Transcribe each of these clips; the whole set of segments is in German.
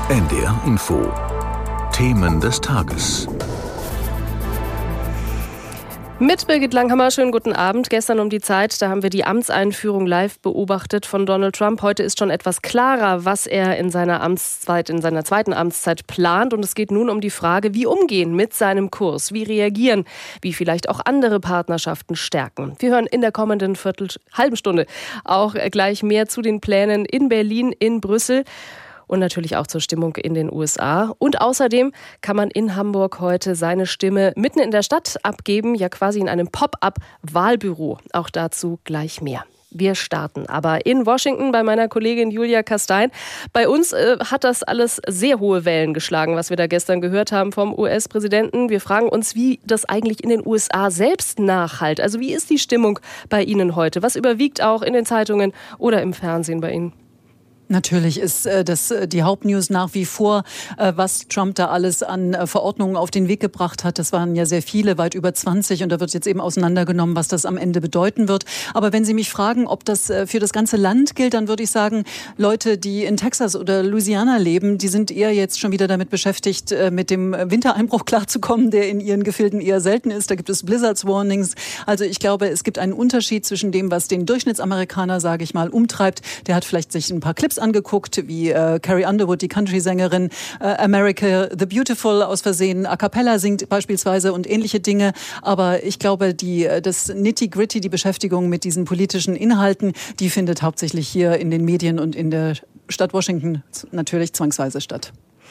NDR Info. Themen des Tages. Mit Birgit Langhammer, schönen guten Abend. Gestern um die Zeit, da haben wir die Amtseinführung live beobachtet von Donald Trump. Heute ist schon etwas klarer, was er in seiner zweiten Amtszeit plant. Und es geht nun um die Frage, wie umgehen mit seinem Kurs, wie reagieren, wie vielleicht auch andere Partnerschaften stärken. Wir hören in der kommenden halben Stunde auch gleich mehr zu den Plänen in Berlin, in Brüssel. Und natürlich auch zur Stimmung in den USA. Und außerdem kann man in Hamburg heute seine Stimme mitten in der Stadt abgeben, ja quasi in einem Pop-up-Wahlbüro. Auch dazu gleich mehr. Wir starten aber in Washington bei meiner Kollegin Julia Kastein. Bei uns hat das alles sehr hohe Wellen geschlagen, was wir da gestern gehört haben vom US-Präsidenten. Wir fragen uns, wie das eigentlich in den USA selbst nachhallt. Also wie ist die Stimmung bei Ihnen heute? Was überwiegt auch in den Zeitungen oder im Fernsehen bei Ihnen? Natürlich ist das die Hauptnews nach wie vor, was Trump da alles an Verordnungen auf den Weg gebracht hat. Das waren ja sehr viele, weit über 20. Und da wird jetzt eben auseinandergenommen, was das am Ende bedeuten wird. Aber wenn Sie mich fragen, ob das für das ganze Land gilt, dann würde ich sagen, Leute, die in Texas oder Louisiana leben, die sind eher jetzt schon wieder damit beschäftigt, mit dem Wintereinbruch klarzukommen, der in ihren Gefilden eher selten ist. Da gibt es Blizzards Warnings. Also ich glaube, es gibt einen Unterschied zwischen dem, was den Durchschnittsamerikaner, sage ich mal, umtreibt. Der hat vielleicht sich ein paar Clips angeguckt, wie Carrie Underwood, die Country-Sängerin, America the Beautiful aus Versehen a cappella singt beispielsweise und ähnliche Dinge. Aber ich glaube, das Nitty-Gritty, die Beschäftigung mit diesen politischen Inhalten, die findet hauptsächlich hier in den Medien und in der Stadt Washington natürlich zwangsweise statt.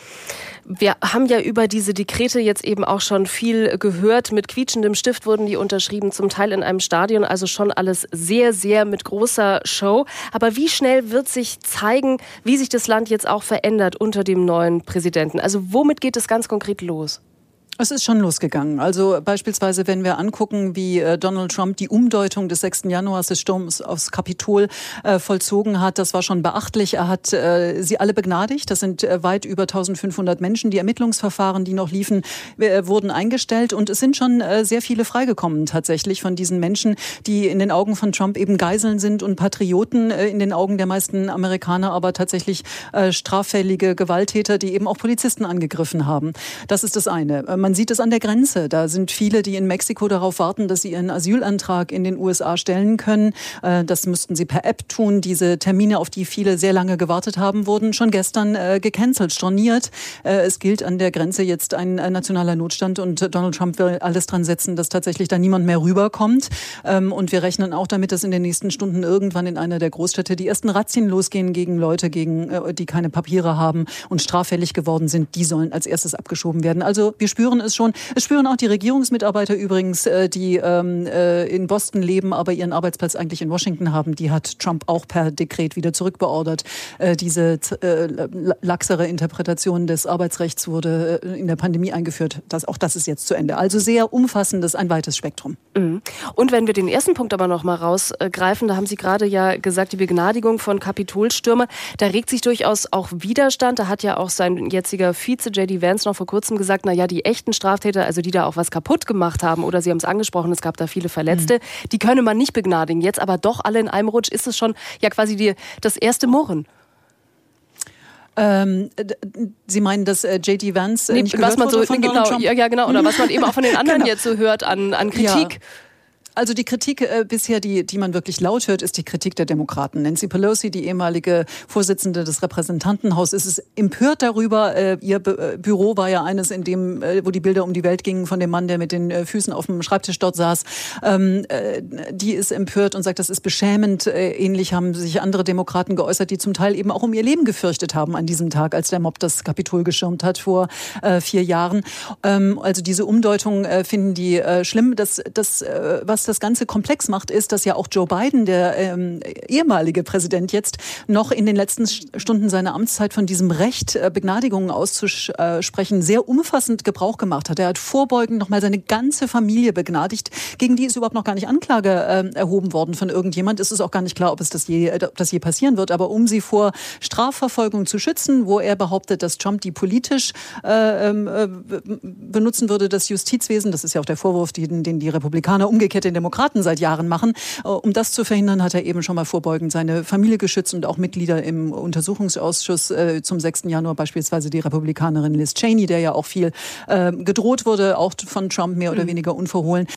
Wir haben ja über diese Dekrete jetzt eben auch schon viel gehört. Mit quietschendem Stift wurden die unterschrieben, zum Teil in einem Stadion. Also schon alles sehr, sehr mit großer Show. Aber wie schnell wird sich zeigen, wie sich das Land jetzt auch verändert unter dem neuen Präsidenten? Also womit geht es ganz konkret los? Es ist schon losgegangen. Also beispielsweise, wenn wir angucken, wie Donald Trump die Umdeutung des 6. Januars des Sturms aufs Kapitol vollzogen hat, das war schon beachtlich. Er hat sie alle begnadigt. Das sind weit über 1500 Menschen. Die Ermittlungsverfahren, die noch liefen, wurden eingestellt. Und es sind schon sehr viele freigekommen tatsächlich von diesen Menschen, die in den Augen von Trump eben Geiseln sind und Patrioten, in den Augen der meisten Amerikaner aber tatsächlich straffällige Gewalttäter, die eben auch Polizisten angegriffen haben. Das ist das eine. Man sieht es an der Grenze. Da sind viele, die in Mexiko darauf warten, dass sie ihren Asylantrag in den USA stellen können. Das müssten sie per App tun. Diese Termine, auf die viele sehr lange gewartet haben, wurden schon gestern gecancelt, storniert. Es gilt an der Grenze jetzt ein nationaler Notstand und Donald Trump will alles dran setzen, dass tatsächlich da niemand mehr rüberkommt. Und wir rechnen auch damit, dass in den nächsten Stunden irgendwann in einer der Großstädte die ersten Razzien losgehen gegen Leute, die keine Papiere haben und straffällig geworden sind. Die sollen als erstes abgeschoben werden. Also wir spüren es schon. Es spüren auch die Regierungsmitarbeiter übrigens, die in Boston leben, aber ihren Arbeitsplatz eigentlich in Washington haben. Die hat Trump auch per Dekret wieder zurückbeordert. Diese laxere Interpretation des Arbeitsrechts wurde in der Pandemie eingeführt. Auch das ist jetzt zu Ende. Also sehr umfassendes, ein weites Spektrum. Und wenn wir den ersten Punkt aber noch mal rausgreifen, da haben Sie gerade ja gesagt, die Begnadigung von Kapitolstürmern, da regt sich durchaus auch Widerstand. Da hat ja auch sein jetziger Vize J.D. Vance noch vor kurzem gesagt, die echten Straftäter, also die da auch was kaputt gemacht haben, oder Sie haben es angesprochen, es gab da viele Verletzte, die könne man nicht begnadigen. Jetzt aber doch alle in einem Rutsch, ist es schon ja quasi das erste Murren. Sie meinen, dass J.D. Vance nicht gehört wurde von Donald Trump? Ja, genau. Oder was man eben auch von den anderen jetzt so hört an Kritik. Ja. Also die Kritik bisher, die man wirklich laut hört, ist die Kritik der Demokraten. Nancy Pelosi, die ehemalige Vorsitzende des Repräsentantenhauses, ist empört darüber. Ihr Büro war ja eines, in dem, wo die Bilder um die Welt gingen von dem Mann, der mit den Füßen auf dem Schreibtisch dort saß. Die ist empört und sagt, das ist beschämend. Ähnlich haben sich andere Demokraten geäußert, die zum Teil eben auch um ihr Leben gefürchtet haben an diesem Tag, als der Mob das Kapitol geschirmt hat vor 4 Jahren. Also diese Umdeutung finden die schlimm. Was das Ganze komplex macht, ist, dass ja auch Joe Biden, der ehemalige Präsident jetzt, noch in den letzten Stunden seiner Amtszeit von diesem Recht, Begnadigungen auszusprechen, sehr umfassend Gebrauch gemacht hat. Er hat vorbeugend nochmal seine ganze Familie begnadigt. Gegen die ist überhaupt noch gar nicht Anklage erhoben worden von irgendjemand. Es ist auch gar nicht klar, ob das je passieren wird. Aber um sie vor Strafverfolgung zu schützen, wo er behauptet, dass Trump die politisch benutzen würde, das Justizwesen, das ist ja auch der Vorwurf, den die Republikaner umgekehrt in Demokraten seit Jahren machen. Um das zu verhindern, hat er eben schon mal vorbeugend seine Familie geschützt und auch Mitglieder im Untersuchungsausschuss zum 6. Januar, beispielsweise die Republikanerin Liz Cheney, der ja auch viel gedroht wurde, auch von Trump mehr oder weniger unverhohlen.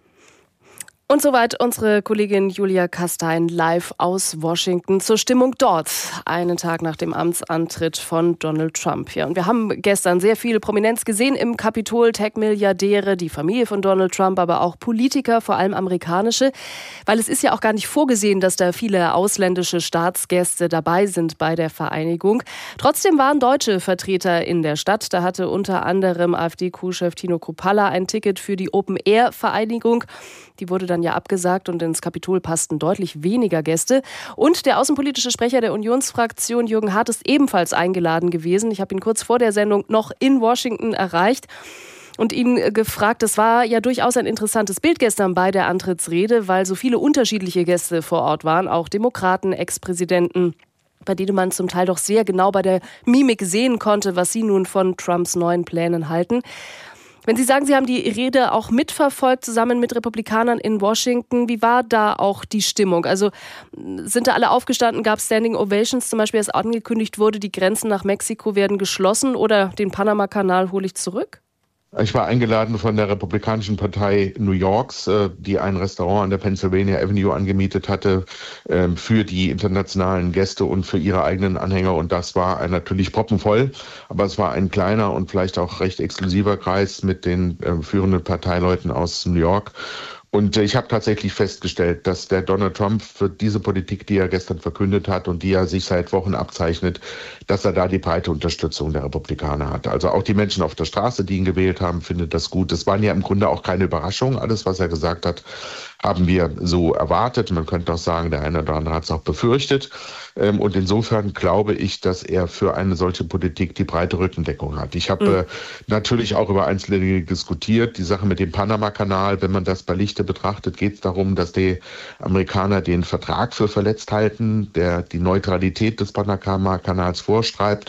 Und soweit unsere Kollegin Julia Kastein live aus Washington zur Stimmung dort, einen Tag nach dem Amtsantritt von Donald Trump. Ja, und wir haben gestern sehr viel Prominenz gesehen im Kapitol, Tech-Milliardäre, die Familie von Donald Trump, aber auch Politiker, vor allem amerikanische, weil es ist ja auch gar nicht vorgesehen, dass da viele ausländische Staatsgäste dabei sind bei der Vereinigung. Trotzdem waren deutsche Vertreter in der Stadt. Da hatte unter anderem AfD-Co-Chef Tino Kruppalla ein Ticket für die Open-Air-Vereinigung. Die wurde dann ja abgesagt und ins Kapitol passten deutlich weniger Gäste. Und der außenpolitische Sprecher der Unionsfraktion, Jürgen Hart, ist ebenfalls eingeladen gewesen. Ich habe ihn kurz vor der Sendung noch in Washington erreicht und ihn gefragt. Das war ja durchaus ein interessantes Bild gestern bei der Antrittsrede, weil so viele unterschiedliche Gäste vor Ort waren, auch Demokraten, Ex-Präsidenten, bei denen man zum Teil doch sehr genau bei der Mimik sehen konnte, was sie nun von Trumps neuen Plänen halten. Wenn Sie sagen, Sie haben die Rede auch mitverfolgt, zusammen mit Republikanern in Washington, wie war da auch die Stimmung? Also sind da alle aufgestanden, gab es Standing Ovations zum Beispiel, als angekündigt wurde, die Grenzen nach Mexiko werden geschlossen oder den Panama-Kanal hole ich zurück? Ich war eingeladen von der Republikanischen Partei New Yorks, die ein Restaurant an der Pennsylvania Avenue angemietet hatte für die internationalen Gäste und für ihre eigenen Anhänger. Und das war natürlich proppenvoll, aber es war ein kleiner und vielleicht auch recht exklusiver Kreis mit den führenden Parteileuten aus New York. Und ich habe tatsächlich festgestellt, dass der Donald Trump für diese Politik, die er gestern verkündet hat und die er sich seit Wochen abzeichnet, dass er da die breite Unterstützung der Republikaner hat. Also auch die Menschen auf der Straße, die ihn gewählt haben, finden das gut. Das waren ja im Grunde auch keine Überraschungen. Alles, was er gesagt hat, haben wir so erwartet. Man könnte auch sagen, der eine oder andere hat es auch befürchtet. Und insofern glaube ich, dass er für eine solche Politik die breite Rückendeckung hat. Ich habe natürlich auch über einzelne Dinge diskutiert. Die Sache mit dem Panama-Kanal, wenn man das bei Lichte betrachtet, geht es darum, dass die Amerikaner den Vertrag für verletzt halten, der die Neutralität des Panama-Kanals vorschreibt.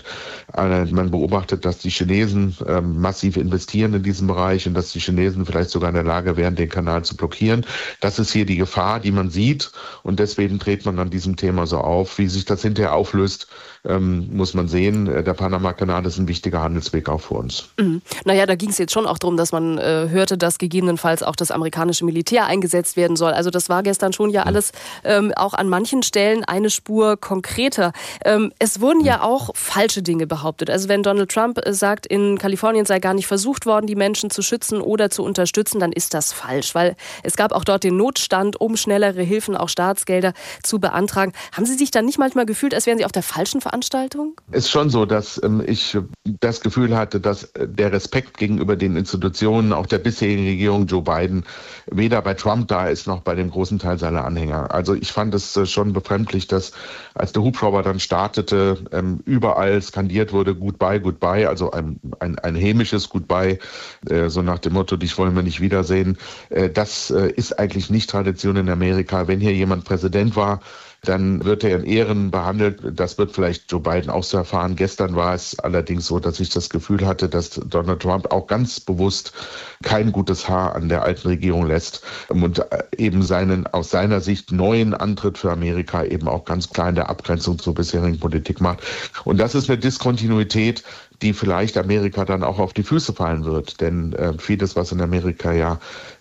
Man beobachtet, dass die Chinesen massiv investieren in diesen Bereich und dass die Chinesen vielleicht sogar in der Lage wären, den Kanal zu blockieren. Das ist hier die Gefahr, die man sieht. Und deswegen dreht man an diesem Thema so auf. Wie sich das hinterher auflöst, muss man sehen. Der Panama-Kanal ist ein wichtiger Handelsweg auch für uns. Naja, da ging es jetzt schon auch darum, dass man hörte, dass gegebenenfalls auch das amerikanische Militär eingesetzt werden soll. Also das war gestern schon ja alles auch an manchen Stellen eine Spur konkreter. Es wurden ja auch falsche Dinge behauptet. Also wenn Donald Trump sagt, in Kalifornien sei gar nicht versucht worden, die Menschen zu schützen oder zu unterstützen, dann ist das falsch, weil es gab auch dort den Notstand, um schnellere Hilfen, auch Staatsgelder zu beantragen. Haben Sie sich dann nicht manchmal gefühlt, als wären Sie auf der falschen Veranstaltung? Es ist schon so, dass ich das Gefühl hatte, dass der Respekt gegenüber den Institutionen, auch der bisherigen Regierung Joe Biden, weder bei Trump da ist, noch bei dem großen Teil seiner Anhänger. Also ich fand es schon befremdlich, dass als der Hubschrauber dann startete, überall skandiert wurde, Goodbye, Goodbye, also ein hämisches Goodbye, so nach dem Motto, dich wollen wir nicht wiedersehen. Das ist eigentlich nicht Tradition in Amerika. Wenn hier jemand Präsident war, dann wird er in Ehren behandelt. Das wird vielleicht Joe Biden auch so erfahren. Gestern war es allerdings so, dass ich das Gefühl hatte, dass Donald Trump auch ganz bewusst kein gutes Haar an der alten Regierung lässt und eben seinen aus seiner Sicht neuen Antritt für Amerika eben auch ganz klar in der Abgrenzung zur bisherigen Politik macht. Und das ist eine Diskontinuität, die vielleicht Amerika dann auch auf die Füße fallen wird. Denn vieles, was in Amerika ja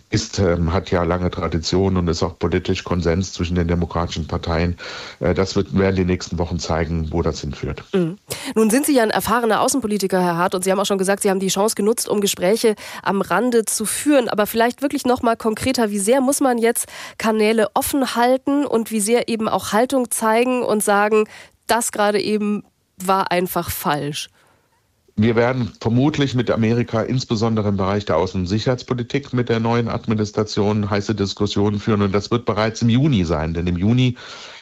hat ja lange Tradition und ist auch politisch Konsens zwischen den demokratischen Parteien. Das werden die nächsten Wochen zeigen, wo das hinführt. Nun sind Sie ja ein erfahrener Außenpolitiker, Herr Hart, und Sie haben auch schon gesagt, Sie haben die Chance genutzt, um Gespräche am Rande zu führen. Aber vielleicht wirklich noch mal konkreter, wie sehr muss man jetzt Kanäle offen halten und wie sehr eben auch Haltung zeigen und sagen, das gerade eben war einfach falsch? Wir werden vermutlich mit Amerika, insbesondere im Bereich der Außen- und Sicherheitspolitik, mit der neuen Administration heiße Diskussionen führen. Und das wird bereits im Juni sein. Denn im Juni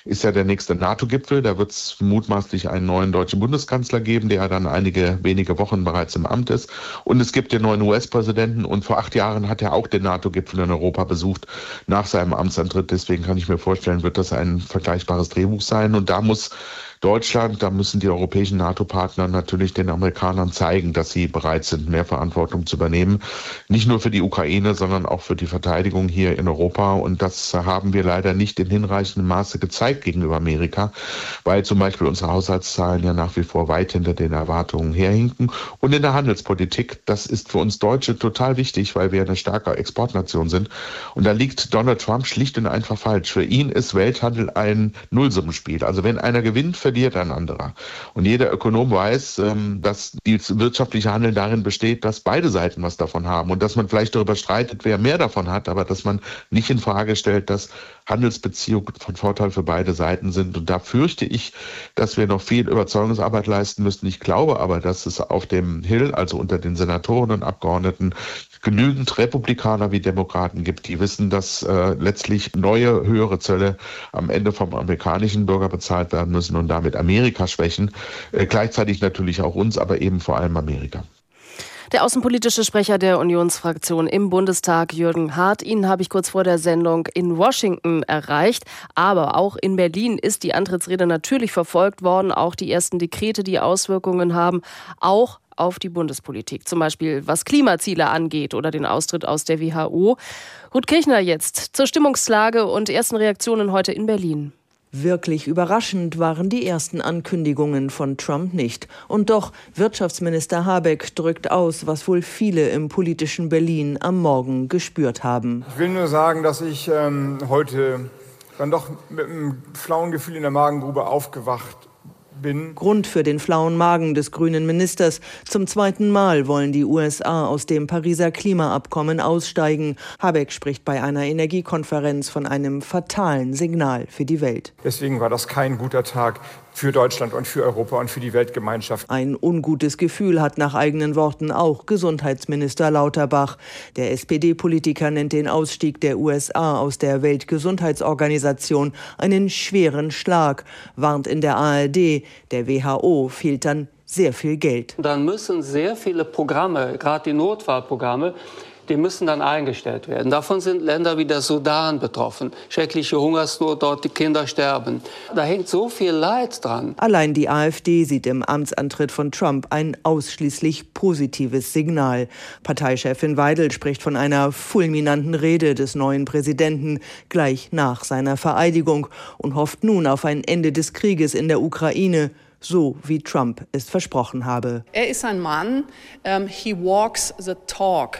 ist ja der nächste NATO-Gipfel. Da wird es mutmaßlich einen neuen deutschen Bundeskanzler geben, der dann einige wenige Wochen bereits im Amt ist. Und es gibt den neuen US-Präsidenten. Und vor 8 Jahren hat er auch den NATO-Gipfel in Europa besucht nach seinem Amtsantritt. Deswegen kann ich mir vorstellen, wird das ein vergleichbares Drehbuch sein. Und da muss Deutschland, da müssen die europäischen NATO-Partner natürlich den Amerikanern zeigen, dass sie bereit sind, mehr Verantwortung zu übernehmen. Nicht nur für die Ukraine, sondern auch für die Verteidigung hier in Europa. Und das haben wir leider nicht in hinreichendem Maße gezeigt gegenüber Amerika, weil zum Beispiel unsere Haushaltszahlen ja nach wie vor weit hinter den Erwartungen herhinken. Und in der Handelspolitik, das ist für uns Deutsche total wichtig, weil wir eine starke Exportnation sind. Und da liegt Donald Trump schlicht und einfach falsch. Für ihn ist Welthandel ein Nullsummenspiel. Also wenn einer gewinnt, verliert ein anderer. Und jeder Ökonom weiß, dass die wirtschaftliche Handeln darin besteht, dass beide Seiten was davon haben und dass man vielleicht darüber streitet, wer mehr davon hat, aber dass man nicht in Frage stellt, dass Handelsbeziehungen von Vorteil für beide Seiten sind. Und da fürchte ich, dass wir noch viel Überzeugungsarbeit leisten müssen. Ich glaube aber, dass es auf dem Hill, also unter den Senatoren und Abgeordneten, genügend Republikaner wie Demokraten gibt, die wissen, dass letztlich neue, höhere Zölle am Ende vom amerikanischen Bürger bezahlt werden müssen und damit Amerika schwächen. Gleichzeitig natürlich auch uns, aber eben vor allem Amerika. Der außenpolitische Sprecher der Unionsfraktion im Bundestag, Jürgen Hart, ihn habe ich kurz vor der Sendung in Washington erreicht. Aber auch in Berlin ist die Antrittsrede natürlich verfolgt worden. Auch die ersten Dekrete, die Auswirkungen haben, auch auf die Bundespolitik. Zum Beispiel was Klimaziele angeht oder den Austritt aus der WHO. Ruth Kirchner jetzt zur Stimmungslage und ersten Reaktionen heute in Berlin. Wirklich überraschend waren die ersten Ankündigungen von Trump nicht. Und doch, Wirtschaftsminister Habeck drückt aus, was wohl viele im politischen Berlin am Morgen gespürt haben. Ich will nur sagen, dass ich heute dann doch mit einem flauen Gefühl in der Magengrube aufgewacht bin. Grund für den flauen Magen des grünen Ministers. Zum 2. Mal wollen die USA aus dem Pariser Klimaabkommen aussteigen. Habeck spricht bei einer Energiekonferenz von einem fatalen Signal für die Welt. Deswegen war das kein guter Tag für Deutschland und für Europa und für die Weltgemeinschaft. Ein ungutes Gefühl hat nach eigenen Worten auch Gesundheitsminister Lauterbach. Der SPD-Politiker nennt den Ausstieg der USA aus der Weltgesundheitsorganisation einen schweren Schlag, warnt in der ARD, der WHO fehlt dann sehr viel Geld. Dann müssen sehr viele Programme, gerade die Notfallprogramme, die müssen dann eingestellt werden. Davon sind Länder wie der Sudan betroffen. Schreckliche Hungersnot, dort die Kinder sterben. Da hängt so viel Leid dran. Allein die AfD sieht im Amtsantritt von Trump ein ausschließlich positives Signal. Parteichefin Weidel spricht von einer fulminanten Rede des neuen Präsidenten gleich nach seiner Vereidigung und hofft nun auf ein Ende des Krieges in der Ukraine, so wie Trump es versprochen habe. Er ist ein Mann, he walks the talk.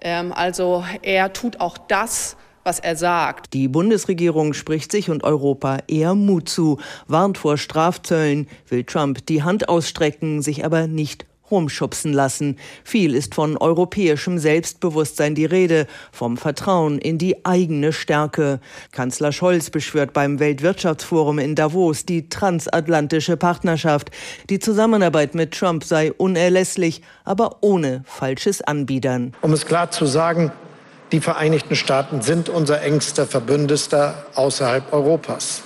Also er tut auch das, was er sagt. Die Bundesregierung spricht sich und Europa eher Mut zu, warnt vor Strafzöllen, will Trump die Hand ausstrecken, sich aber nicht rumschubsen lassen. Viel ist von europäischem Selbstbewusstsein die Rede, vom Vertrauen in die eigene Stärke. Kanzler Scholz beschwört beim Weltwirtschaftsforum in Davos die transatlantische Partnerschaft. Die Zusammenarbeit mit Trump sei unerlässlich, aber ohne falsches Anbiedern. Um es klar zu sagen, die Vereinigten Staaten sind unser engster Verbündeter außerhalb Europas.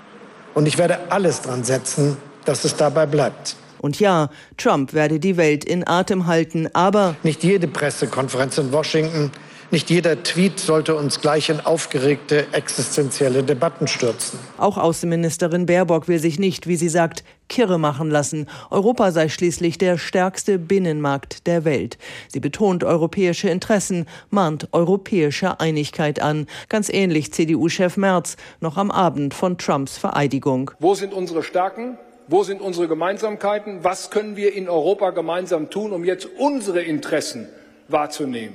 Und ich werde alles dran setzen, dass es dabei bleibt. Und ja, Trump werde die Welt in Atem halten, aber nicht jede Pressekonferenz in Washington, nicht jeder Tweet sollte uns gleich in aufgeregte existenzielle Debatten stürzen. Auch Außenministerin Baerbock will sich nicht, wie sie sagt, kirre machen lassen. Europa sei schließlich der stärkste Binnenmarkt der Welt. Sie betont europäische Interessen, mahnt europäische Einigkeit an. Ganz ähnlich CDU-Chef Merz noch am Abend von Trumps Vereidigung. Wo sind unsere Stärken? Wo sind unsere Gemeinsamkeiten? Was können wir in Europa gemeinsam tun, um jetzt unsere Interessen wahrzunehmen?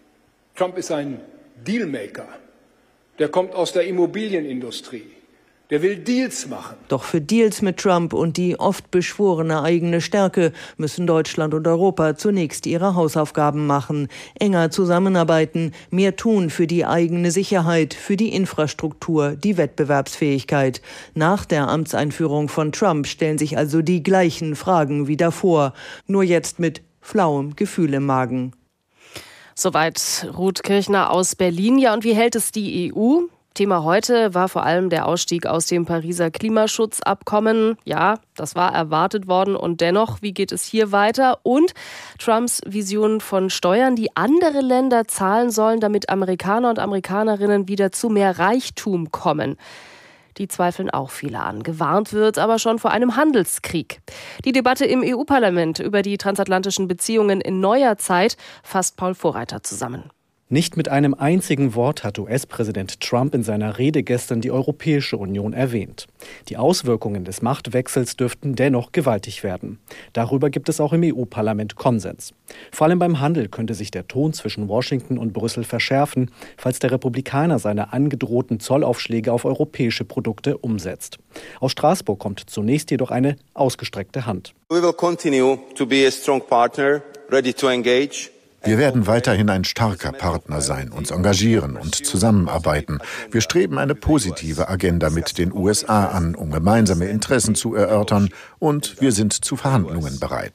Trump ist ein Dealmaker. Der kommt aus der Immobilienindustrie. Der will Deals machen. Doch für Deals mit Trump und die oft beschworene eigene Stärke müssen Deutschland und Europa zunächst ihre Hausaufgaben machen, enger zusammenarbeiten, mehr tun für die eigene Sicherheit, für die Infrastruktur, die Wettbewerbsfähigkeit. Nach der Amtseinführung von Trump stellen sich also die gleichen Fragen wie davor, nur jetzt mit flauem Gefühl im Magen. Soweit Ruth Kirchner aus Berlin. Ja, und wie hält es die EU? Thema heute war vor allem der Ausstieg aus dem Pariser Klimaschutzabkommen. Ja, das war erwartet worden und dennoch, wie geht es hier weiter? Und Trumps Vision von Steuern, die andere Länder zahlen sollen, damit Amerikaner und Amerikanerinnen wieder zu mehr Reichtum kommen. Die zweifeln auch viele an. Gewarnt wird aber schon vor einem Handelskrieg. Die Debatte im EU-Parlament über die transatlantischen Beziehungen in neuer Zeit fasst Paul Vorreiter zusammen. Nicht mit einem einzigen Wort hat US-Präsident Trump in seiner Rede gestern die Europäische Union erwähnt. Die Auswirkungen des Machtwechsels dürften dennoch gewaltig werden. Darüber gibt es auch im EU-Parlament Konsens. Vor allem beim Handel könnte sich der Ton zwischen Washington und Brüssel verschärfen, falls der Republikaner seine angedrohten Zollaufschläge auf europäische Produkte umsetzt. Aus Straßburg kommt zunächst jedoch eine ausgestreckte Hand. We will continue to be a strong partner, ready to engage. Wir werden weiterhin ein starker Partner sein, uns engagieren und zusammenarbeiten. Wir streben eine positive Agenda mit den USA an, um gemeinsame Interessen zu erörtern, und wir sind zu Verhandlungen bereit.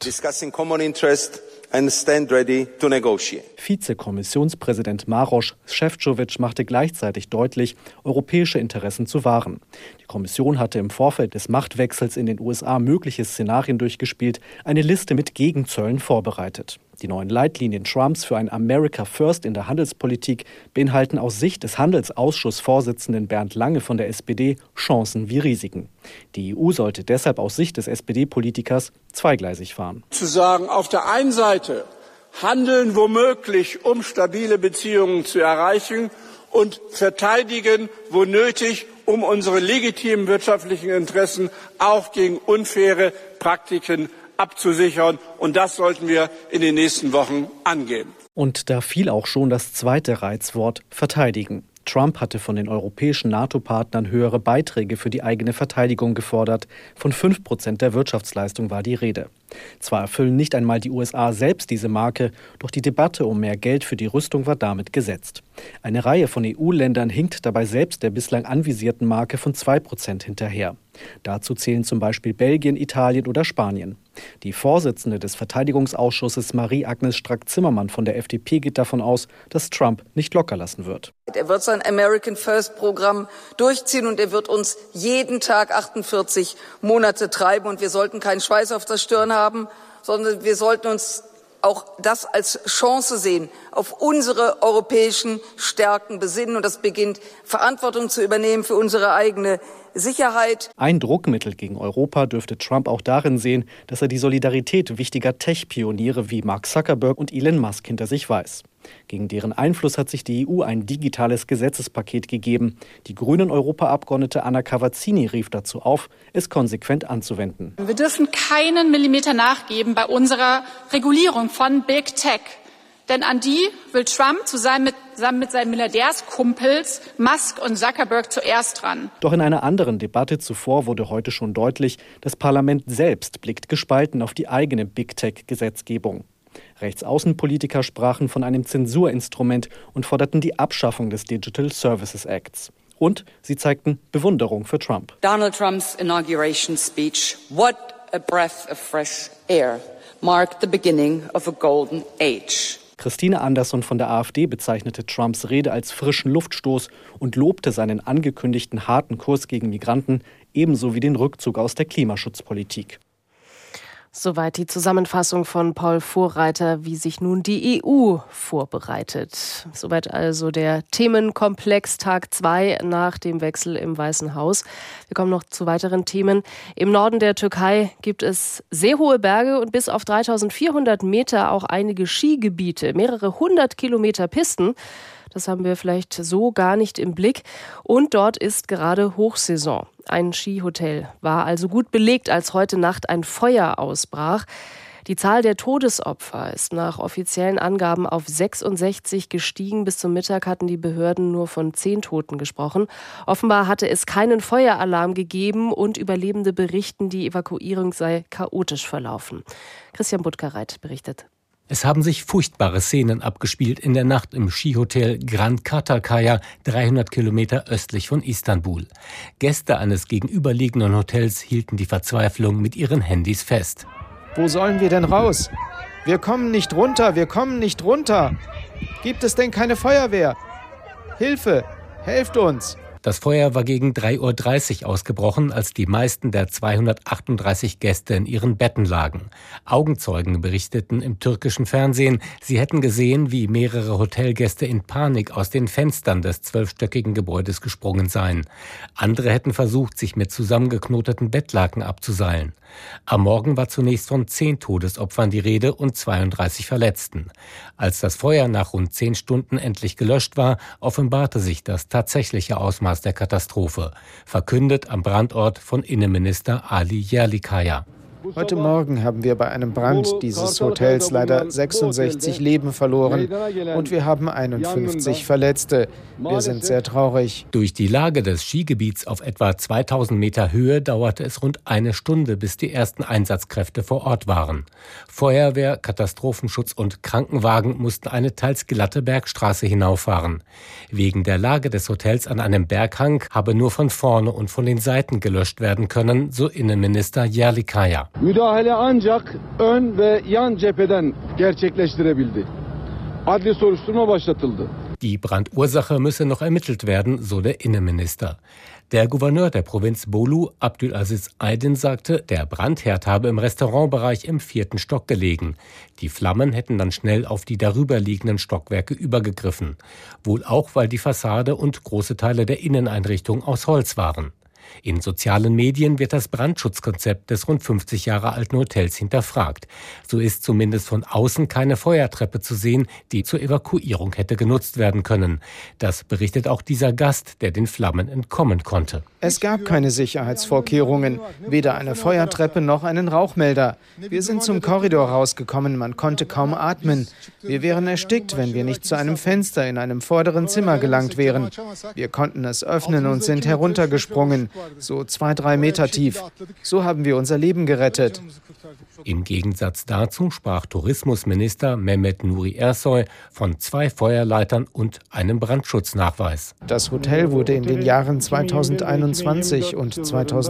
Vize-Kommissionspräsident Maroš Šefčovič machte gleichzeitig deutlich, europäische Interessen zu wahren. Die Kommission hatte im Vorfeld des Machtwechsels in den USA mögliche Szenarien durchgespielt, eine Liste mit Gegenzöllen vorbereitet. Die neuen Leitlinien Trumps für ein America First in der Handelspolitik beinhalten aus Sicht des Handelsausschussvorsitzenden Bernd Lange von der SPD Chancen wie Risiken. Die EU sollte deshalb aus Sicht des SPD-Politikers zweigleisig fahren. Zu sagen, auf der einen Seite handeln womöglich, um stabile Beziehungen zu erreichen, und verteidigen, wo nötig, um unsere legitimen wirtschaftlichen Interessen auch gegen unfaire Praktiken abzusichern. Und das sollten wir in den nächsten Wochen angehen. Und da fiel auch schon das zweite Reizwort verteidigen. Trump hatte von den europäischen NATO-Partnern höhere Beiträge für die eigene Verteidigung gefordert. Von 5% der Wirtschaftsleistung war die Rede. Zwar erfüllen nicht einmal die USA selbst diese Marke, doch die Debatte um mehr Geld für die Rüstung war damit gesetzt. Eine Reihe von EU-Ländern hinkt dabei selbst der bislang anvisierten Marke von 2% hinterher. Dazu zählen zum Beispiel Belgien, Italien oder Spanien. Die Vorsitzende des Verteidigungsausschusses Marie-Agnes Strack-Zimmermann von der FDP geht davon aus, dass Trump nicht locker lassen wird. Er wird sein American First Programm durchziehen und er wird uns jeden Tag 48 Monate treiben. Und wir sollten keinen Schweiß auf der Stirn haben, sondern wir sollten uns auch das als Chance sehen, auf unsere europäischen Stärken besinnen. Und das beginnt, Verantwortung zu übernehmen für unsere eigene Sicherheit. Ein Druckmittel gegen Europa dürfte Trump auch darin sehen, dass er die Solidarität wichtiger Tech-Pioniere wie Mark Zuckerberg und Elon Musk hinter sich weiß. Gegen deren Einfluss hat sich die EU ein digitales Gesetzespaket gegeben. Die grünen Europaabgeordnete Anna Cavazzini rief dazu auf, es konsequent anzuwenden. Wir dürfen keinen Millimeter nachgeben bei unserer Regulierung von Big Tech. Denn an die will Trump zusammen mit seinen Milliardärskumpels Musk und Zuckerberg zuerst ran. Doch in einer anderen Debatte zuvor wurde heute schon deutlich, das Parlament selbst blickt gespalten auf die eigene Big Tech-Gesetzgebung. Rechtsaußenpolitiker sprachen von einem Zensurinstrument und forderten die Abschaffung des Digital Services Acts. Und sie zeigten Bewunderung für Trump. Donald Trumps inauguration speech, what a breath of fresh air, marked the beginning of a golden age. Christine Anderson von der AfD bezeichnete Trumps Rede als frischen Luftstoß und lobte seinen angekündigten harten Kurs gegen Migranten, ebenso wie den Rückzug aus der Klimaschutzpolitik. Soweit die Zusammenfassung von Paul Vorreiter, wie sich nun die EU vorbereitet. Soweit also der Themenkomplex Tag 2 nach dem Wechsel im Weißen Haus. Wir kommen noch zu weiteren Themen. Im Norden der Türkei gibt es sehr hohe Berge und bis auf 3400 Meter auch einige Skigebiete, mehrere 100 Kilometer Pisten. Das haben wir vielleicht so gar nicht im Blick. Und dort ist gerade Hochsaison. Ein Skihotel war also gut belegt, als heute Nacht ein Feuer ausbrach. Die Zahl der Todesopfer ist nach offiziellen Angaben auf 66 gestiegen. Bis zum Mittag hatten die Behörden nur von 10 Toten gesprochen. Offenbar hatte es keinen Feueralarm gegeben und Überlebende berichten, die Evakuierung sei chaotisch verlaufen. Christian Buttgereit berichtet. Es haben sich furchtbare Szenen abgespielt in der Nacht im Skihotel Grand Kartakaya, 300 Kilometer östlich von Istanbul. Gäste eines gegenüberliegenden Hotels hielten die Verzweiflung mit ihren Handys fest. Wo sollen wir denn raus? Wir kommen nicht runter, wir kommen nicht runter. Gibt es denn keine Feuerwehr? Hilfe, helft uns! Das Feuer war gegen 3:30 Uhr ausgebrochen, als die meisten der 238 Gäste in ihren Betten lagen. Augenzeugen berichteten im türkischen Fernsehen, sie hätten gesehen, wie mehrere Hotelgäste in Panik aus den Fenstern des 12-stöckigen Gebäudes gesprungen seien. Andere hätten versucht, sich mit zusammengeknoteten Bettlaken abzuseilen. Am Morgen war zunächst von 10 Todesopfern die Rede und 32 Verletzten. Als das Feuer nach rund 10 Stunden endlich gelöscht war, offenbarte sich das tatsächliche Ausmaß der Katastrophe, verkündet am Brandort von Innenminister Ali Yerlikaya. Heute Morgen haben wir bei einem Brand dieses Hotels leider 66 Leben verloren und wir haben 51 Verletzte. Wir sind sehr traurig. Durch die Lage des Skigebiets auf etwa 2000 Meter Höhe dauerte es rund 1 Stunde, bis die ersten Einsatzkräfte vor Ort waren. Feuerwehr, Katastrophenschutz und Krankenwagen mussten eine teils glatte Bergstraße hinauffahren. Wegen der Lage des Hotels an einem Berghang habe nur von vorne und von den Seiten gelöscht werden können, so Innenminister Yerlikaya. Müdahale ancak ön ve yan cepheden gerçekleştirebildi. Adli soruşturma başlatıldı. Die Brandursache müsse noch ermittelt werden, so der Innenminister. Der Gouverneur der Provinz Bolu, Abdulaziz Aydin, sagte, der Brandherd habe im Restaurantbereich im 4. Stock gelegen. Die Flammen hätten dann schnell auf die darüberliegenden Stockwerke übergegriffen. Wohl auch, weil die Fassade und große Teile der Inneneinrichtung aus Holz waren. In sozialen Medien wird das Brandschutzkonzept des rund 50 Jahre alten Hotels hinterfragt. So ist zumindest von außen keine Feuertreppe zu sehen, die zur Evakuierung hätte genutzt werden können. Das berichtet auch dieser Gast, der den Flammen entkommen konnte. Es gab keine Sicherheitsvorkehrungen, weder eine Feuertreppe noch einen Rauchmelder. Wir sind zum Korridor rausgekommen, man konnte kaum atmen. Wir wären erstickt, wenn wir nicht zu einem Fenster in einem vorderen Zimmer gelangt wären. Wir konnten es öffnen und sind heruntergesprungen. So 2-3 Meter tief. So haben wir unser Leben gerettet. Im Gegensatz dazu sprach Tourismusminister Mehmet Nuri Ersoy von 2 Feuerleitern und einem Brandschutznachweis. Das Hotel wurde in den Jahren 2021 und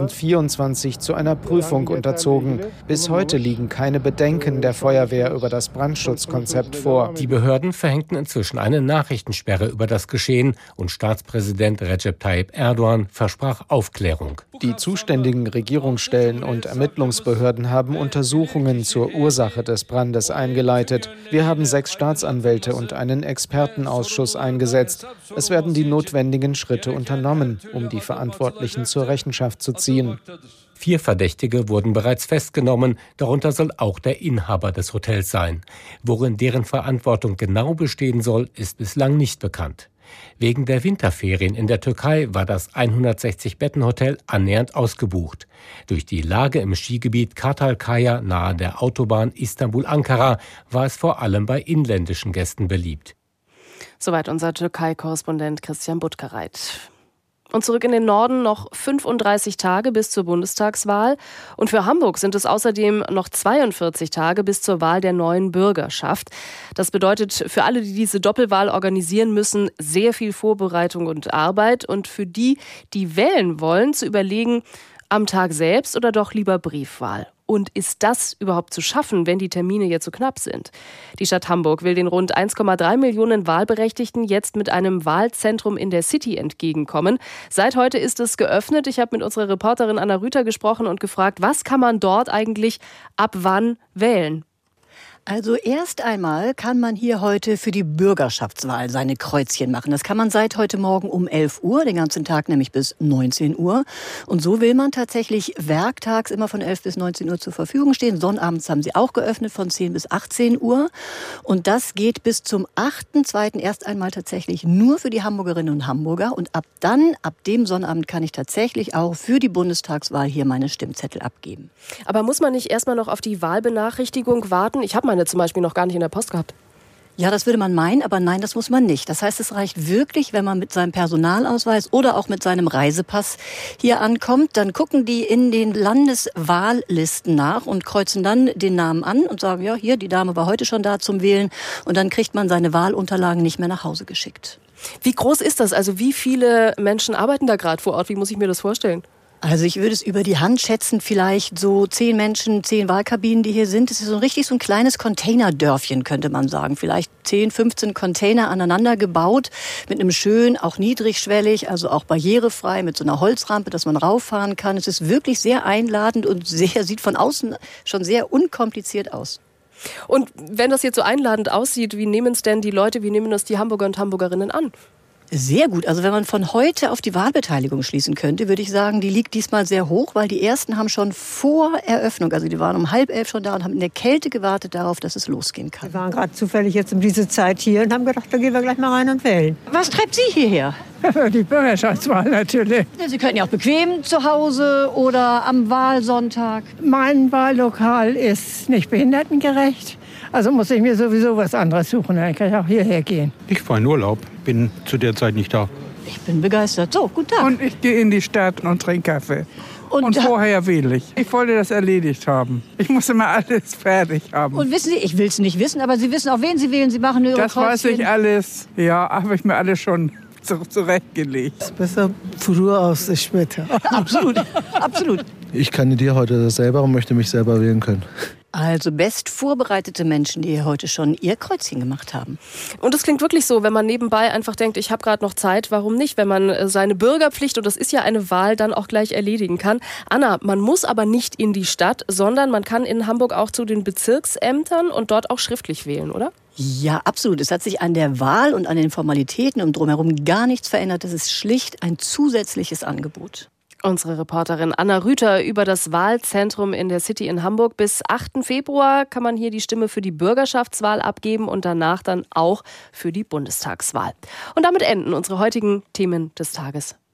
2024 zu einer Prüfung unterzogen. Bis heute liegen keine Bedenken der Feuerwehr über das Brandschutzkonzept vor. Die Behörden verhängten inzwischen eine Nachrichtensperre über das Geschehen und Staatspräsident Recep Tayyip Erdogan versprach Aufklärung. Die zuständigen Regierungsstellen und Ermittlungsbehörden haben Untersuchungen zur Ursache des Brandes eingeleitet. Wir haben 6 Staatsanwälte und einen Expertenausschuss eingesetzt. Es werden die notwendigen Schritte unternommen, um die Verantwortlichen zur Rechenschaft zu ziehen. 4 Verdächtige wurden bereits festgenommen, darunter soll auch der Inhaber des Hotels sein. Worin deren Verantwortung genau bestehen soll, ist bislang nicht bekannt. Wegen der Winterferien in der Türkei war das 160-Betten-Hotel annähernd ausgebucht. Durch die Lage im Skigebiet Kartalkaya nahe der Autobahn Istanbul-Ankara war es vor allem bei inländischen Gästen beliebt. Soweit unser Türkei-Korrespondent Christian Buttgereit. Und zurück in den Norden, noch 35 Tage bis zur Bundestagswahl. Und für Hamburg sind es außerdem noch 42 Tage bis zur Wahl der neuen Bürgerschaft. Das bedeutet für alle, die diese Doppelwahl organisieren müssen, sehr viel Vorbereitung und Arbeit. Und für die, die wählen wollen, zu überlegen, am Tag selbst oder doch lieber Briefwahl. Und ist das überhaupt zu schaffen, wenn die Termine jetzt so knapp sind? Die Stadt Hamburg will den rund 1,3 Millionen Wahlberechtigten jetzt mit einem Wahlzentrum in der City entgegenkommen. Seit heute ist es geöffnet. Ich habe mit unserer Reporterin Anna Rüther gesprochen und gefragt, was kann man dort eigentlich ab wann wählen? Also erst einmal kann man hier heute für die Bürgerschaftswahl seine Kreuzchen machen. Das kann man seit heute Morgen um 11 Uhr, den ganzen Tag nämlich bis 19 Uhr. Und so will man tatsächlich werktags immer von 11 bis 19 Uhr zur Verfügung stehen. Sonnabends haben sie auch geöffnet von 10 bis 18 Uhr. Und das geht bis zum 8.2. erst einmal tatsächlich nur für die Hamburgerinnen und Hamburger. Und ab dem Sonnabend kann ich tatsächlich auch für die Bundestagswahl hier meine Stimmzettel abgeben. Aber muss man nicht erstmal noch auf die Wahlbenachrichtigung warten? Ich habe meine zum Beispiel noch gar nicht in der Post gehabt. Ja, das würde man meinen, aber nein, das muss man nicht. Das heißt, es reicht wirklich, wenn man mit seinem Personalausweis oder auch mit seinem Reisepass hier ankommt. Dann gucken die in den Landeswahllisten nach und kreuzen dann den Namen an und sagen, ja, hier, die Dame war heute schon da zum Wählen. Und dann kriegt man seine Wahlunterlagen nicht mehr nach Hause geschickt. Wie groß ist das? Also wie viele Menschen arbeiten da gerade vor Ort? Wie muss ich mir das vorstellen? Also ich würde es über die Hand schätzen, vielleicht so 10 Menschen, 10 Wahlkabinen, die hier sind. Es ist so ein kleines Containerdörfchen, könnte man sagen. Vielleicht 10, 15 Container aneinander gebaut, mit einem schön, auch niedrigschwellig, also auch barrierefrei, mit so einer Holzrampe, dass man rauffahren kann. Es ist wirklich sehr einladend und sieht von außen schon sehr unkompliziert aus. Und wenn das jetzt so einladend aussieht, wie nehmen es denn die Leute, wie nehmen das die Hamburger und Hamburgerinnen an? Sehr gut. Also wenn man von heute auf die Wahlbeteiligung schließen könnte, würde ich sagen, die liegt diesmal sehr hoch, weil die ersten haben schon vor Eröffnung, also die waren um 10:30 schon da und haben in der Kälte gewartet darauf, dass es losgehen kann. Wir waren gerade zufällig jetzt um diese Zeit hier und haben gedacht, da gehen wir gleich mal rein und wählen. Was treibt Sie hierher? Die Bürgerschaftswahl natürlich. Sie könnten ja auch bequem zu Hause oder am Wahlsonntag. Mein Wahllokal ist nicht behindertengerecht. Also muss ich mir sowieso was anderes suchen, dann kann ich auch hierher gehen. Ich fahre in Urlaub, bin zu der Zeit nicht da. Ich bin begeistert. So, guten Tag. Und ich gehe in die Stadt und trinke Kaffee. Und vorher wähle ich. Ich wollte das erledigt haben. Ich muss immer alles fertig haben. Und wissen Sie, ich will es nicht wissen, aber Sie wissen auch, wen Sie wählen. Sie machen nur Ihre Kreuzchen. Das weiß ich alles. Ja, habe ich mir alles schon zurechtgelegt. Besser früher aus als später. Absolut, absolut. Ich kandidiere heute selber und möchte mich selber wählen können. Also best vorbereitete Menschen, die hier heute schon ihr Kreuzchen gemacht haben. Und es klingt wirklich so, wenn man nebenbei einfach denkt, ich habe gerade noch Zeit, warum nicht? Wenn man seine Bürgerpflicht, und das ist ja eine Wahl, dann auch gleich erledigen kann. Anna, man muss aber nicht in die Stadt, sondern man kann in Hamburg auch zu den Bezirksämtern und dort auch schriftlich wählen, oder? Ja, absolut. Es hat sich an der Wahl und an den Formalitäten und drumherum gar nichts verändert. Das ist schlicht ein zusätzliches Angebot. Unsere Reporterin Anna Rüther über das Wahlzentrum in der City in Hamburg. Bis 8. Februar kann man hier die Stimme für die Bürgerschaftswahl abgeben und danach dann auch für die Bundestagswahl. Und damit enden unsere heutigen Themen des Tages.